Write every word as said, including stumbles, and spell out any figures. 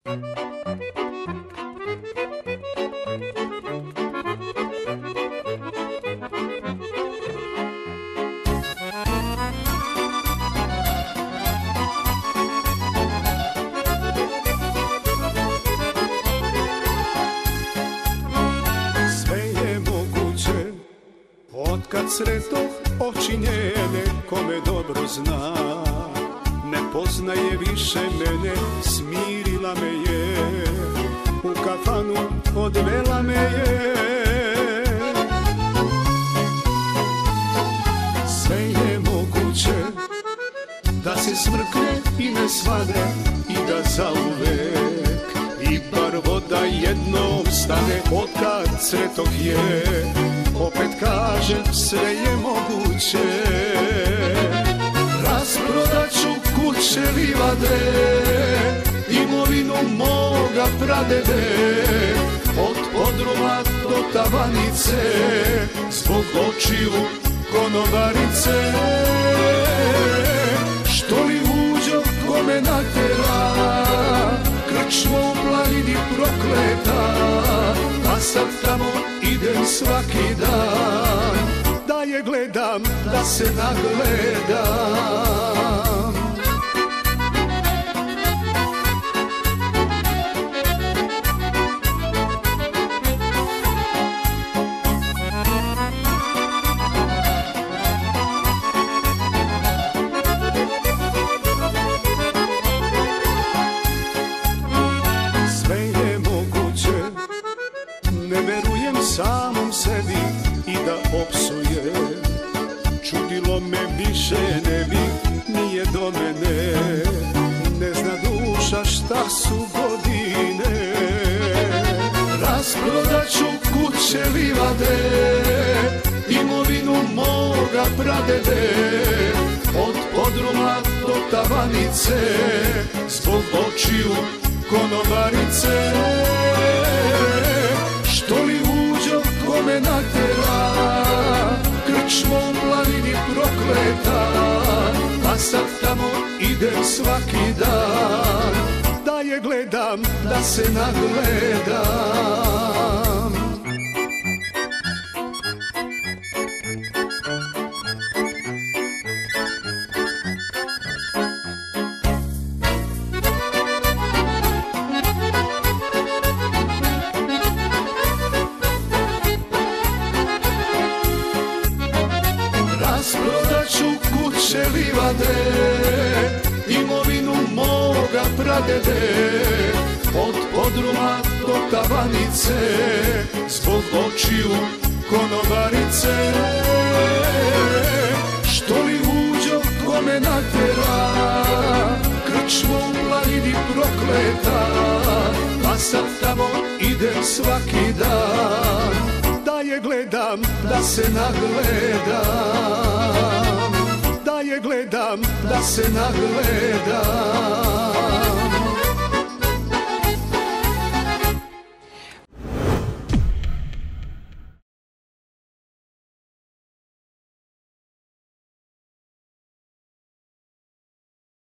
Kad sretoh oči njene, ko me dobro zna, ne poznaje više mene, smirila me je, u kafanu odvela me je. Sve je moguće da se smrkne i ne svane i da zauvek i bar voda jednom stane. Otkad sretoh je, opet kažem, sve je moguće. Rasprodat ću kuće, livade, imovinu moga pradede, od podruma do tavanice, zbog očiju konobarice. Što li uđo ko me natera, krčmo u planini prokleta, a sad tamo idem svaki dan, da je gledam, da se nagledam. Sve je moguće, ne verujem samom sebi i da opsujem. Čudilo me više ne bi, nije do mene, ne zna duša šta su godine. Rasprodat ću kuće, livade, imovinu moga pradede, od podruma do tavanice, zbog očiju konobarice. Što li uđo ko me natera, krčmo u planini prokleta, a sad tamo idem svaki dan, da je gledam, da se nagledam. Rasprodat ću kuće, livade, imovinu moga pradede, od podruma do tavanice, zbog očiju konobarice. Što li uđo ko me natera, krčmo u planini prokleta, a sad tamo idem svaki dan, da je gledam, da se nagledam, da je gledam, da se nagledam.